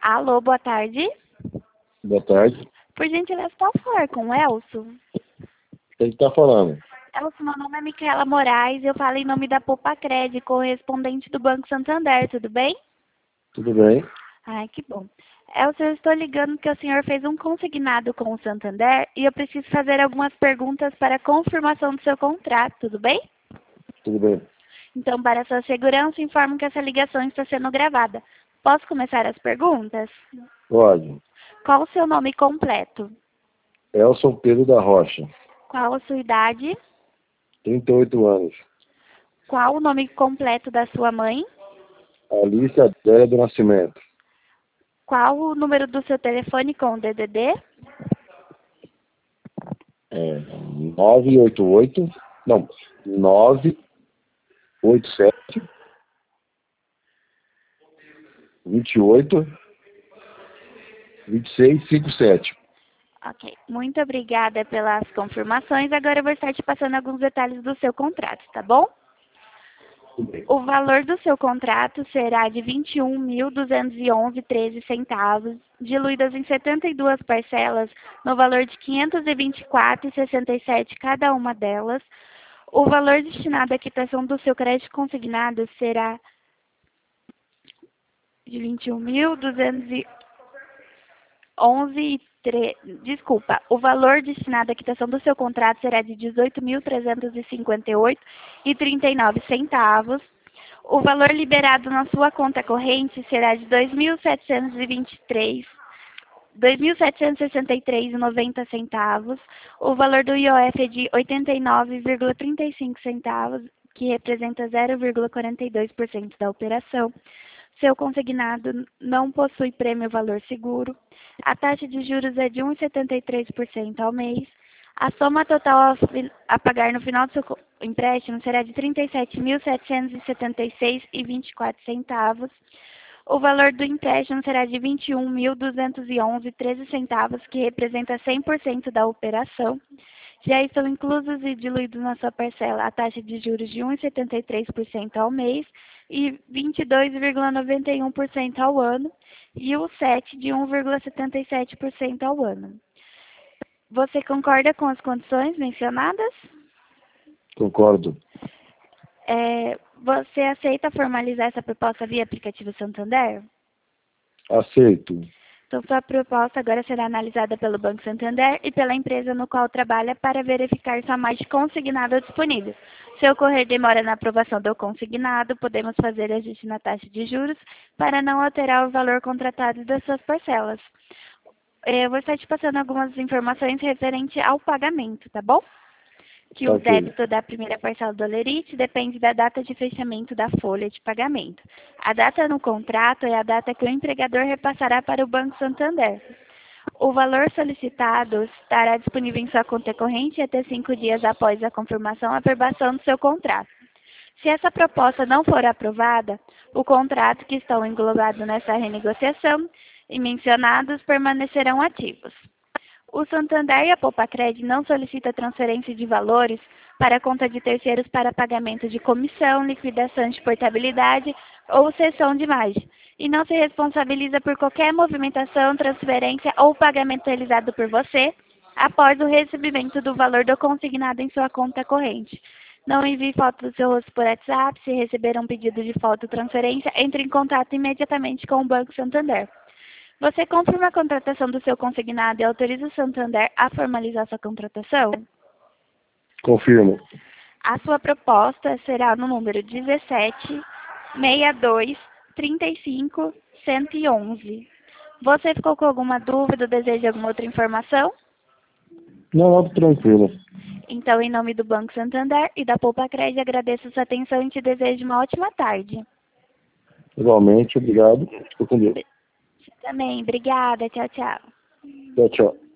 Alô, boa tarde. Boa tarde. Por gentileza, posso falar com o Elcio? Quem está falando? Elcio, meu nome é Micaela Moraes, eu falo em nome da Popacred, correspondente do Banco Santander, tudo bem? Tudo bem? Ai, que bom. Elcio, eu estou ligando porque o senhor fez um consignado com o Santander e eu preciso fazer algumas perguntas para confirmação do seu contrato, tudo bem? Tudo bem. Então, para sua segurança, informo que essa ligação está sendo gravada. Posso começar as perguntas? Pode. Qual o seu nome completo? Elson Pedro da Rocha, Qual a sua idade? 38 anos. Qual o nome completo da sua mãe? Alice Adélia do Nascimento. Qual o número do seu telefone com o DDD? 988, não, 987 28 2657. Ok. Muito obrigada pelas confirmações. Agora eu vou estar te passando alguns detalhes do seu contrato, tá bom? Tudo bem. O valor do seu contrato será de R$ 21.211,13, diluídas em 72 parcelas, no valor de R$ 524,67 cada uma delas. O valor destinado à quitação do seu crédito consignado será de 21.211. Desculpa, o valor destinado à quitação do seu contrato será de 18.358,39. O valor liberado na sua conta corrente será de 2.763,90. O valor do IOF é de 89,35 centavos, que representa 0,42% da operação. Seu consignado não possui prêmio valor seguro. A taxa de juros é de 1,73% ao mês. A soma total a pagar no final do seu empréstimo será de R$ 37.776,24. O valor do empréstimo será de R$ 21.211,13, que representa 100% da operação. Já estão inclusos e diluídos na sua parcela a taxa de juros de 1,73% ao mês e 22,91% ao ano e o SET de 1,77% ao ano. Você concorda com as condições mencionadas? Concordo. Você aceita formalizar essa proposta via aplicativo Santander? Aceito. Então, sua proposta agora será analisada pelo Banco Santander e pela empresa no qual trabalha para verificar sua margem consignada disponível. Se ocorrer demora na aprovação do consignado, podemos fazer ajuste na taxa de juros para não alterar o valor contratado das suas parcelas. Eu vou estar te passando algumas informações referente ao pagamento, tá bom? Que o Ok. débito da primeira parcela do Olerite depende da data de fechamento da folha de pagamento. A data no contrato é a data que o empregador repassará para o Banco Santander. O valor solicitado estará disponível em sua conta corrente até 5 dias após a confirmação e aprovação do seu contrato. Se essa proposta não for aprovada, o contrato que estão englobados nessa renegociação e mencionados permanecerão ativos. O Santander e a Popacred não solicitam transferência de valores para a conta de terceiros para pagamento de comissão, liquidação de portabilidade ou cessão de margem, e não se responsabiliza por qualquer movimentação, transferência ou pagamento realizado por você após o recebimento do valor do consignado em sua conta corrente. Não envie foto do seu rosto por WhatsApp. Se receber um pedido de foto ou transferência, entre em contato imediatamente com o Banco Santander. Você confirma a contratação do seu consignado e autoriza o Santander a formalizar sua contratação? Confirmo. A sua proposta será no número 17 62 35 111. Você ficou com alguma dúvida ou deseja alguma outra informação? Não, tranquilo. Então, em nome do Banco Santander e da Popacred, agradeço a sua atenção e te desejo uma ótima tarde. Igualmente, obrigado. Fico com Deus. Também, obrigada. Tchau, tchau. Tchau, tchau.